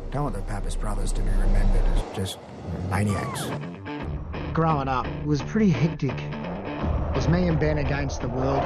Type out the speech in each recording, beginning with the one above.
Don't want the Pappas brothers to be remembered as just maniacs. Growing up, it was pretty hectic. It was me and Ben against the world.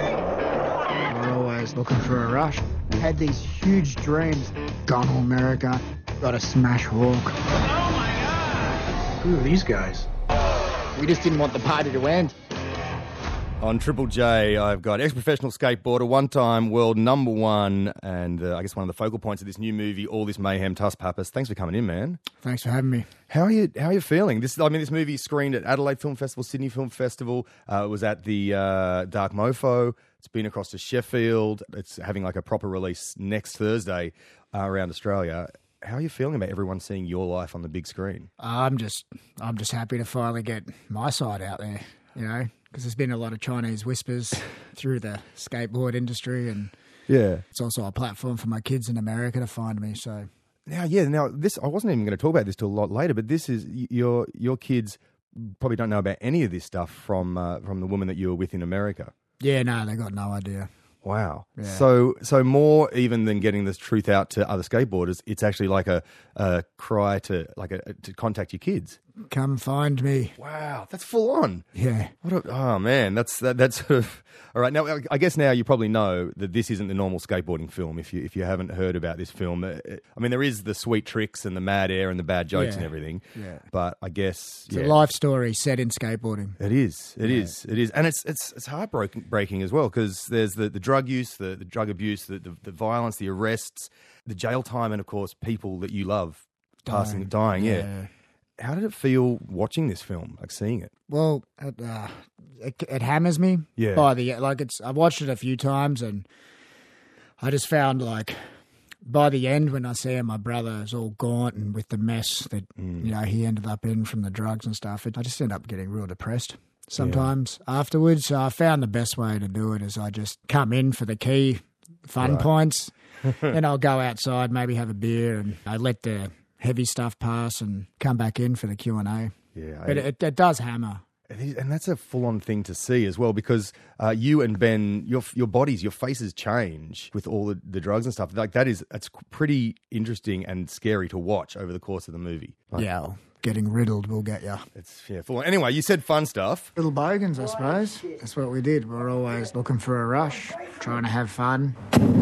We were always looking for a rush. Had these huge dreams. Gone to America, got to smash Hawk. Oh my God! Who are these guys? We just didn't want the party to end. On Triple J, I've got ex-professional skateboarder, one-time world number one, and I guess one of the focal points of this new movie, All This Mayhem, Tuss Pappas. Thanks for coming in, man. Thanks for having me. How are you feeling? This movie screened at Adelaide Film Festival, Sydney Film Festival. It was at the Dark Mofo. It's been across to Sheffield. It's having like a proper release next Thursday around Australia. How are you feeling about everyone seeing your life on the big screen? I'm just happy to finally get my side out there, you know, because there's been a lot of Chinese whispers through the skateboard industry, and it's also a platform for my kids in America to find me. So now this, I wasn't even going to talk about this till a lot later, but this is your kids probably don't know about any of this stuff from the woman that you were with in America. Yeah, no, they got no idea. Wow. Yeah. So more even than getting this truth out to other skateboarders, it's actually like a cry to contact your kids. Come find me. Wow, that's full on. Yeah. Oh man, that's sort of all right. Now I guess now you probably know that this isn't the normal skateboarding film. If you haven't heard about this film, I mean there is the sweet tricks and the mad air and the bad jokes and everything. Yeah. But I guess it's a life story set in skateboarding. It is, and it's heartbreaking as well because there's the drug use, the drug abuse, the violence, the arrests, the jail time, and of course people that you love dying. Yeah. How did it feel watching this film, like seeing it? Well, it hammers me. Yeah. I've watched it a few times, and I just found like by the end when I see my brother is all gaunt and with the mess that he ended up in from the drugs and stuff, I just end up getting real depressed sometimes afterwards. So I found the best way to do it is I just come in for the key fun points, then I'll go outside, maybe have a beer, and I let the heavy stuff pass and come back in for the Q&A. Yeah, but it does hammer. And that's a full-on thing to see as well because you and Ben, your bodies, your faces change with all the drugs and stuff. Like it's pretty interesting and scary to watch over the course of the movie. Getting riddled will get you. It's full-on. Anyway, you said fun stuff. Little bogans, I suppose. That's what we did. We're always looking for a rush, trying to have fun.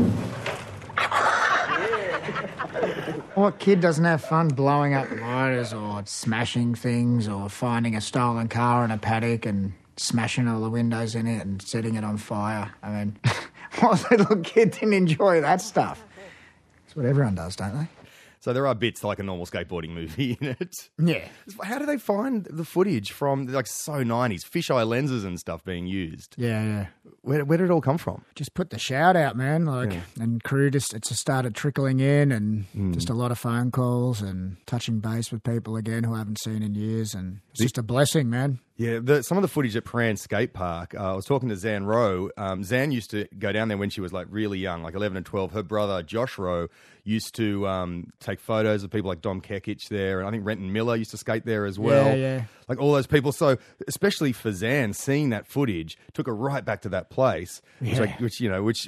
What kid doesn't have fun blowing up lighters or smashing things or finding a stolen car in a paddock and smashing all the windows in it and setting it on fire? I mean, what little kid didn't enjoy that stuff? That's what everyone does, don't they? So there are bits like a normal skateboarding movie in it. Yeah. How do they find the footage from, like, so 90s, fisheye lenses and stuff being used? Yeah. Where did it all come from? Just put the shout out, man. And crew it just started trickling in and just a lot of phone calls and touching base with people again who I haven't seen in years. And it's just a blessing, man. Yeah, some of the footage at Prahran Skate Park, I was talking to Zan Rowe. Zan used to go down there when she was like really young, like 11 and 12. Her brother, Josh Rowe, used to take photos of people like Dom Kekic there. And I think Renton Miller used to skate there as well. Yeah. Like all those people. So especially for Zan, seeing that footage took her right back to that place. Which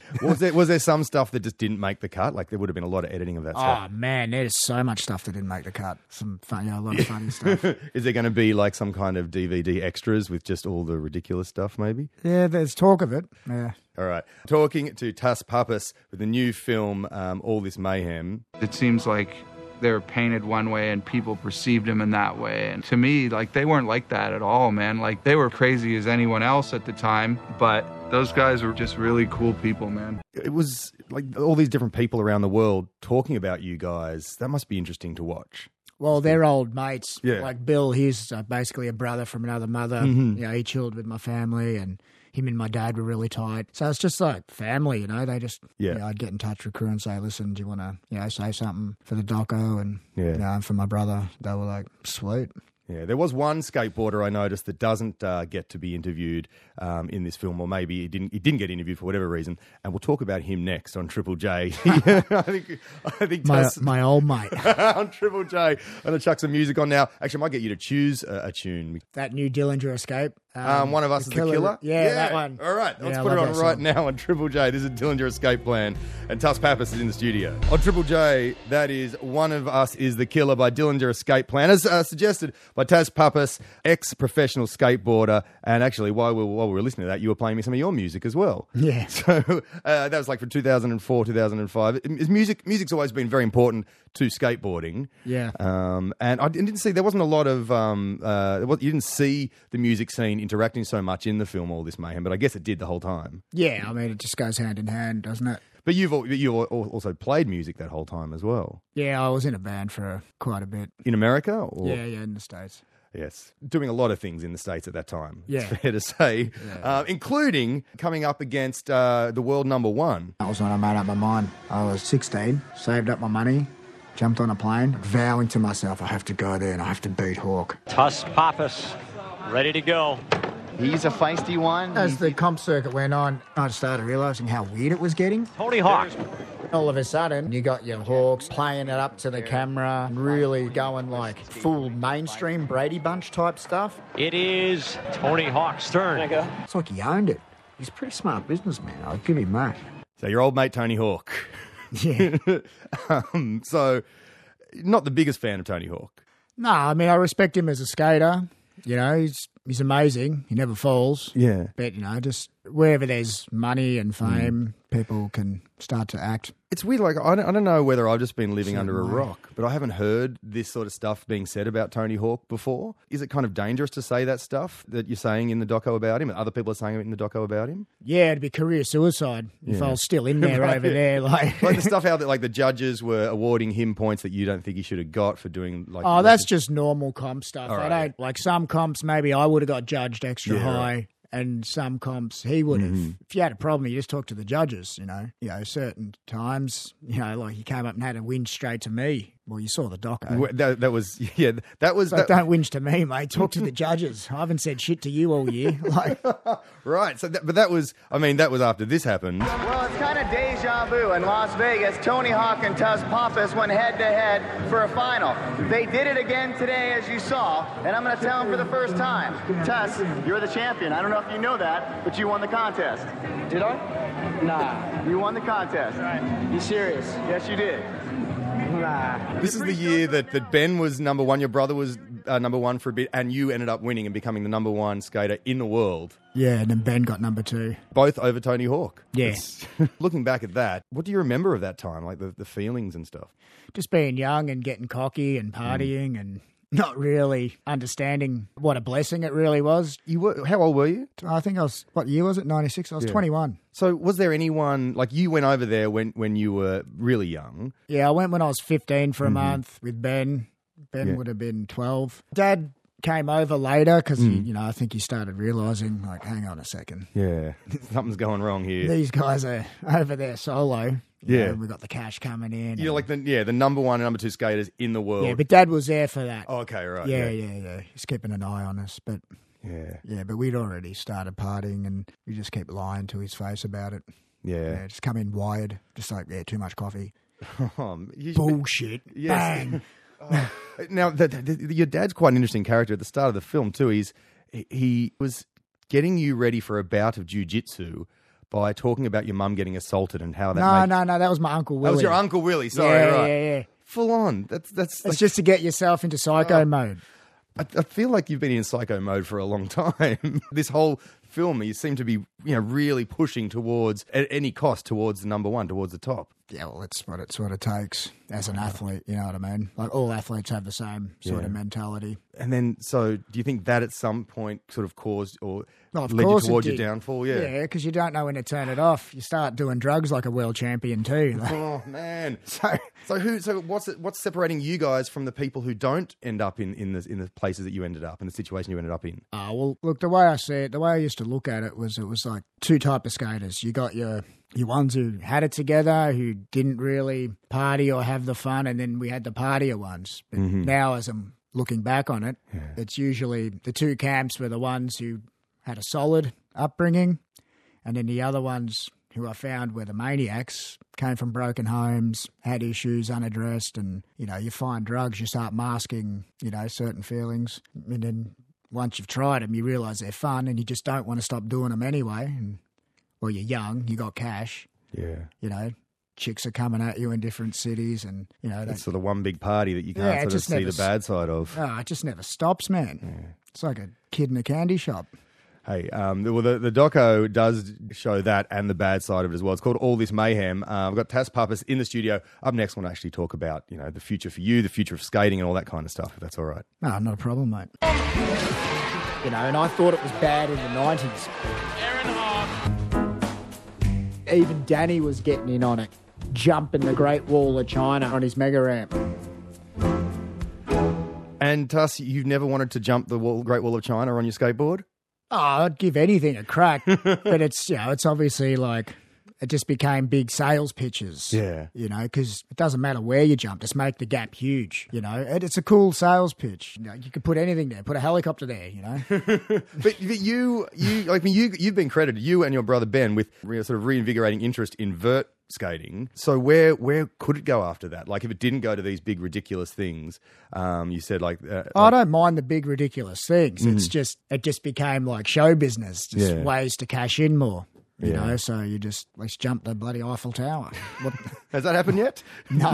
was there some stuff that just didn't make the cut? Like there would have been a lot of editing of that stuff. Oh, man, there's so much stuff that didn't make the cut. A lot of funny stuff. Is there going to be like some kind of DVD extras with just all the ridiculous stuff maybe? Yeah, there's talk of it. Yeah. All right. Talking to Tuss Pappas with the new film, All This Mayhem. It seems like they were painted one way and people perceived them in that way. And to me, like, they weren't like that at all, man. Like, they were crazy as anyone else at the time, but those guys were just really cool people, man. It was like all these different people around the world talking about you guys. That must be interesting to watch. Well, they're old mates. Yeah. Like Bill, he's basically a brother from another mother. Mm-hmm. You know, he chilled with my family, and him and my dad were really tight. So it's just like family, you know. They just, I'd get in touch with crew and say, listen, do you want to, say something for the doco and and for my brother? They were like, sweet. Yeah, there was one skateboarder I noticed that doesn't get to be interviewed in this film, or maybe he didn't get interviewed for whatever reason, and we'll talk about him next on Triple J. I think my old mate on Triple J. I'm gonna chuck some music on now. Actually, I might get you to choose a tune. That new Dillinger Escape. One of Us is the Killer? Yeah, that one. All right, let's Yeah, I put it love on that right song. now on Triple J. This is Dillinger Escape Plan, and Tuss Pappas is in the studio. On Triple J, that is One of Us is the Killer by Dillinger Escape Plan, as suggested by Tuss Pappas, ex-professional skateboarder. And actually, while we were listening to that, you were playing me some of your music as well. Yeah. So that was like from 2004, 2005. Music's always been very important to skateboarding. Yeah. And I didn't see, there wasn't a lot of, you didn't see the music scene interacting so much in the film, All This Mayhem, but I guess it did the whole time. Yeah, I mean, it just goes hand in hand, doesn't it? But you also played music that whole time as well. Yeah, I was in a band for quite a bit. In America? Or? Yeah, in the States. Yes. Doing a lot of things in the States at that time. Yeah. It's fair to say. Yeah. Including coming up against the world number one. That was when I made up my mind. I was 16, saved up my money, jumped on a plane, vowing to myself, I have to go there and I have to beat Hawk. Tuss Pappas, ready to go. He's a feisty one. As the comp circuit went on, I started realising how weird it was getting. Tony Hawk. All of a sudden, you got your Hawks playing it up to the camera, really going like full mainstream Brady Bunch type stuff. It is Tony Hawk's turn. It's like he owned it. He's a pretty smart businessman, I'll give him that. So your old mate Tony Hawk. Yeah. So not the biggest fan of Tony Hawk. No, I mean, I respect him as a skater. You know, he's amazing. He never falls. Yeah. But, you know, just wherever there's money and fame, people can start to act. It's weird, like, I don't know whether I've just been living under a way. rock, but I haven't heard this sort of stuff being said about Tony Hawk before. Is it kind of dangerous to say that stuff that you're saying in the doco about him, and other people are saying it in the doco about him? Yeah, it'd be career suicide if I was still in there over there. Like Like the stuff out that, like, the judges were awarding him points that you don't think he should have got for doing, like... oh, that's just normal comp stuff. All I right. don't like some comps. Maybe I would have got judged extra Yeah, high, right. and some comps he would have. If you had a problem, you just talk to the judges. You know, certain times, like he came up and had a whinge straight to me. Well, you saw the doco. That was... Yeah, that was... Like, don't whinge to me, mate. Talk to the judges. I haven't said shit to you all year. Like, Right, so but that was... I mean, that was after this happened. Well, it's kind of deja vu. In Las Vegas, Tony Hawk and Tuss Pappas went head-to-head for a final. They did it again today, as you saw, and I'm going to tell them for the first time. Tuss, you're the champion. I don't know if you know that, but you won the contest. Did I? Nah. You won the contest. You serious? Yes, you did. Nah. This is the year that Ben was number one, your brother was number one for a bit, and you ended up winning and becoming the number one skater in the world. yeah, and then Ben got number 2. Both over Tony Hawk. Yeah. It's- looking back at that, what do you remember of that time? Like the feelings and stuff? Just being young and getting cocky and partying and not really understanding what a blessing it really was. How old were you? I think I was, what year was it? 96? I was 21. So was there anyone, like you went over there when you were really young? Yeah, I went when I was 15 for a month with Ben. Ben would have been 12. Dad came over later because, I think he started realising, like, hang on a second. Yeah. Something's going wrong here. These guys are over there solo. Yeah. We got the cash coming in. You're like the number one and number two skaters in the world. Yeah, but Dad was there for that. Oh, okay, right. Yeah. He's keeping an eye on us. But Yeah. but we'd already started partying and we just kept lying to his face about it. Yeah. Just come in wired. Just like, too much coffee. You- Bullshit. Yes. Bang. Now, your dad's quite an interesting character at the start of the film too. He was getting you ready for a bout of jiu-jitsu by talking about your mum getting assaulted and how that. No. That was my Uncle Willie. That was your Uncle Willie. Sorry, yeah, right? Yeah. Full on. That's It's like, just to get yourself into psycho mode. I feel like you've been in psycho mode for a long time. This whole film, you seem to be, really pushing towards, at any cost, towards the number one, towards the top. Yeah, well, that's what it sort of takes as an athlete, you know what I mean? Like, all athletes have the same sort of mentality. And then, so do you think that at some point sort of caused or Well, of led you course it towards your did. downfall? Yeah, because you don't know when to turn it off. You start doing drugs like a world champion too. Like, Oh man! So what's separating you guys from the people who don't end up in the places that you ended up, in the situation you ended up in? well, look, the way I see it, the way I used to look at it was like two type of skaters. You got your ones who had it together, who didn't really party or have the fun, and then we had the partier ones. But now, as I'm looking back on it, it's usually the two camps were the ones who had a solid upbringing, and then the other ones who I found were the maniacs, came from broken homes, had issues, unaddressed, and, you find drugs, you start masking, certain feelings, and then once you've tried them, you realise they're fun and you just don't want to stop doing them anyway. And, well, you're young, you got cash, Yeah. Chicks are coming at you in different cities and, It's sort of one big party that you can't it sort of just see never the bad side of. it just never stops, man. It's like a kid in a candy shop. Hey, the doco does show that and the bad side of it as well. It's called All This Mayhem. We've got Tas Pappas in the studio. Up next, I want to actually talk about, the future for you, the future of skating and all that kind of stuff, if that's all right. No, not a problem, mate. And I thought it was bad in the 90s. Even Danny was getting in on it, jumping the Great Wall of China on his mega ramp. And Tuss, you've never wanted to jump the Great Wall of China on your skateboard? Oh, I'd give anything a crack, but it's obviously like it just became big sales pitches. Yeah. Because it doesn't matter where you jump, just make the gap huge. It's a cool sales pitch. You could put anything there, put a helicopter there. But you've been credited, you and your brother Ben, with sort of reinvigorating interest in vert skating. So where could it go after that? Like if it didn't go to these big ridiculous things, you said I don't mind the big ridiculous things. It's just it just became like show business, just ways to cash in more. So let's jump the bloody Eiffel Tower. Has that happened yet? No.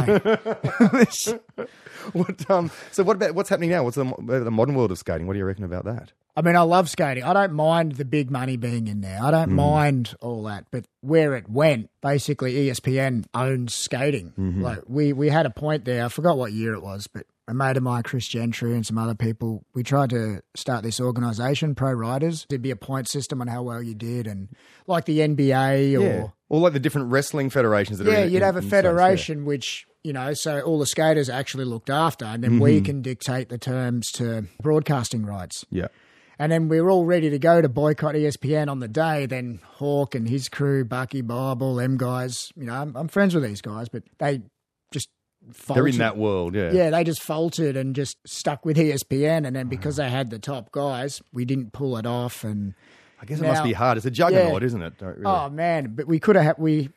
So what's happening now? What's the modern world of skating? What do you reckon about that? I mean, I love skating. I don't mind the big money being in there. I don't mind all that. But where it went, basically ESPN owns skating. Like we had a point there. I forgot what year it was, but a mate of mine, Chris Gentry, and some other people, we tried to start this organisation, Pro Riders. There'd be a point system on how well you did, and like the NBA or like the different wrestling federations that are in, you'd have a federation States, which, so all the skaters are actually looked after, and then we can dictate the terms to broadcasting rights. Yeah. And then we were all ready to go to boycott ESPN on the day. Then Hawk and his crew, Bucky, Bob, all them guys, I'm friends with these guys, but they just faltered. They're in that world, yeah. Yeah, they just faltered and just stuck with ESPN. And then because they had the top guys, we didn't pull it off. And I guess it must be hard. It's a juggernaut, isn't it? Really. Oh, man. But we could have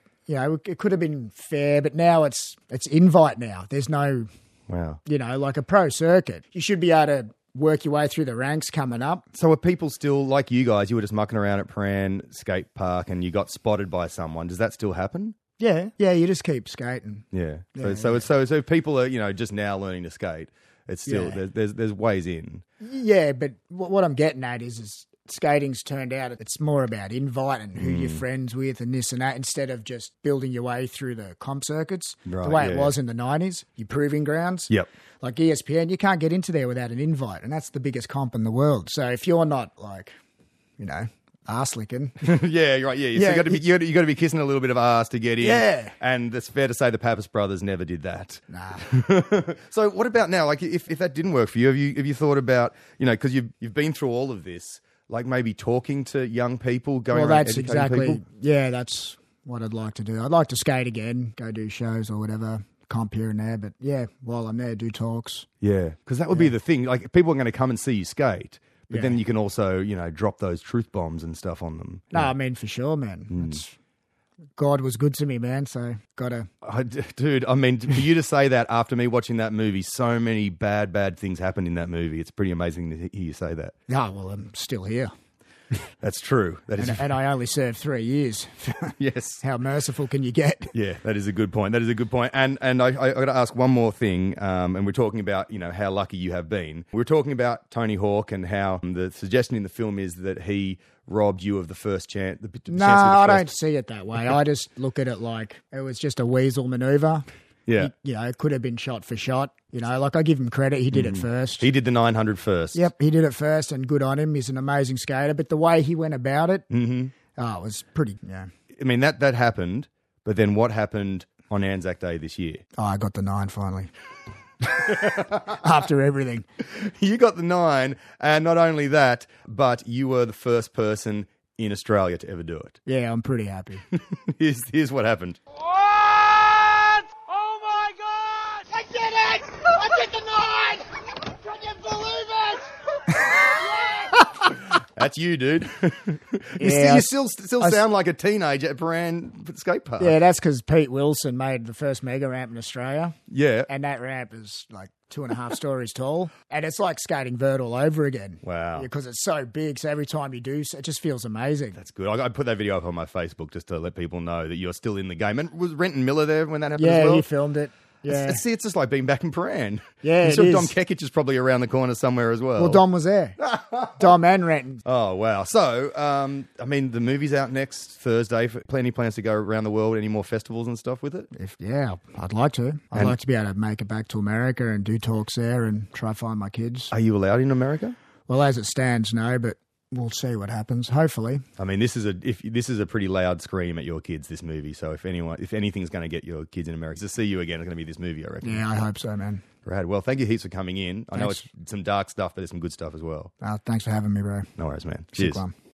it could have been fair, but now it's invite now. There's no, like a pro circuit. You should be able to work your way through the ranks coming up. So are people still, like you guys, you were just mucking around at Prahran skate park and you got spotted by someone. Does that still happen? Yeah, you just keep skating. Yeah. So if people are, just now learning to skate, it's still, there's ways in. Yeah, but what I'm getting at is skating's turned out, it's more about invite and who you're friends with and this and that, instead of just building your way through the comp circuits. Right, the way it was in the 90s, your proving grounds. Yep. Like ESPN, you can't get into there without an invite, and that's the biggest comp in the world. So if you're not like, arse licking. Yeah, you're right. Yeah. So you got to be kissing a little bit of ass to get in. Yeah. And it's fair to say the Pappas brothers never did that. Nah. So what about now? Like if that didn't work for you, have you thought about, because you've been through all of this, like maybe talking to young people, going around educating people? Yeah, that's what I'd like to do. I'd like to skate again, go do shows or whatever, comp here and there. But yeah, while I'm there, do talks. Yeah, because that would be the thing. Like people are going to come and see you skate, but then you can also, drop those truth bombs and stuff on them. No, I mean, for sure, man. God was good to me, man, so gotta... Dude, I mean, for you to say that after me watching that movie, so many bad things happened in that movie. It's pretty amazing to hear you say that. Oh, well, I'm still here. That's true. That is, and I only served 3 years. Yes. How merciful can you get? Yeah, that is a good point. And I got to ask one more thing, and we're talking about, how lucky you have been. We're talking about Tony Hawk and how the suggestion in the film is that he robbed you of the first chance. No, I don't see it that way. I just look at it like it was just a weasel maneuver. Yeah. It could have been shot for shot. Like I give him credit. He did it first. He did the 900 first. Yep, he did it first, and good on him. He's an amazing skater. But the way he went about it, it was pretty, I mean, that happened, but then what happened on Anzac Day this year? Oh, I got the 9 finally. After everything. You got the 9, and not only that, but you were the first person in Australia to ever do it. Yeah, I'm pretty happy. Here's what happened. What? Oh my God! I did it! I did the 9! Can you believe it? That's you, dude. Yeah, you still sound like a teenager at Paran skate park. Yeah, that's because Pete Wilson made the first mega ramp in Australia. Yeah. And that ramp is like 2.5 stories tall. And it's like skating vert all over again. Wow. Because it's so big. So every time you do, it just feels amazing. That's good. I put that video up on my Facebook just to let people know that you're still in the game. And was Renton Miller there when that happened as Yeah, well? he filmed it. Yeah. See, it's just like being back in Paran. Yeah, I'm sure it Dom is. Kekic is probably around the corner somewhere as well. Well, Dom was there. Dom and Renton. Oh, wow. So, I mean, the movie's out next Thursday. Plenty plans to go around the world. Any more festivals and stuff with it? Yeah, I'd like to. I'd like to be able to make it back to America and do talks there and try find my kids. Are you allowed in America? Well, as it stands, no, but we'll see what happens. Hopefully. I mean, this is a pretty loud scream at your kids, this movie. So if anything's going to get your kids in America to see you again, it's going to be this movie, I reckon. Yeah, I hope so, man. Rad. Well, thank you heaps for coming in. I know Thanks. it's some dark stuff, but there's some good stuff as well. Thanks for having me, bro. No worries, man. Sick Cheers. one.